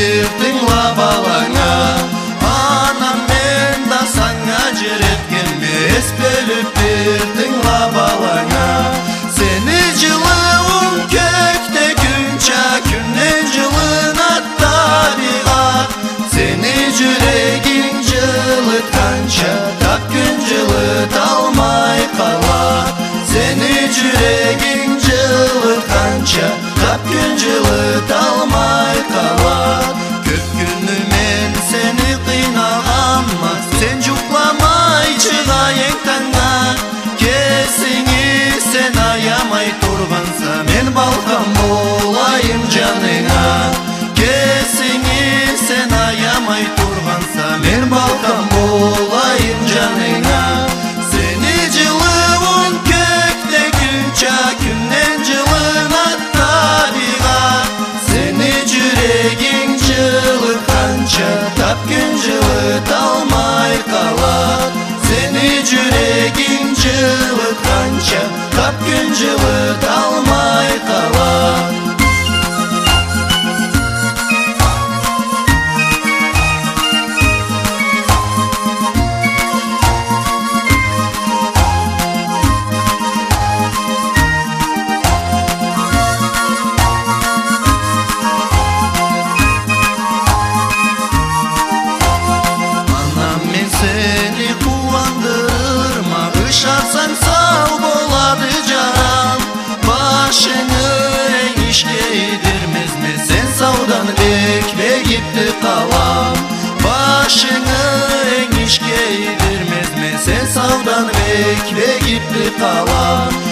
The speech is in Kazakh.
bir tыңla балаңа. Анам мен да саңа жереткен бес бөлүп bir tыңла балаңа. Seni жылуың көкте күнча, күннен жылынат табиғат. Seni жүрегің жылытқанша, тап күн жылыта алмай қалат. Seni жүрегің жылытқанша, тап күн жылыта алмай қалат. Көп күні мен сені қинағанма, сен жұқламай шығайын таңға. Кесіңі сен аямай тұрғанса, мен балқам болайын жаныңа. Кесіңі сен аямай тұрғанса, мен балқам болайын жаныңа. Seni жылуың көкте күнча, күннен жылынат табиғат. Seni жүрегің жылытқанша, тап күн жылыта алмай қалат. Seni жүрегің жылытқанша, тап күн жылыта алмай қалат. Seni kuvandırma, ışarsan sağ boladı canım. Başını enişte eğdirmez mi? Sen sağdan bekleyip de kalam. Başını enişte eğdirmez mi? Sen sağdan bekleyip de kalam.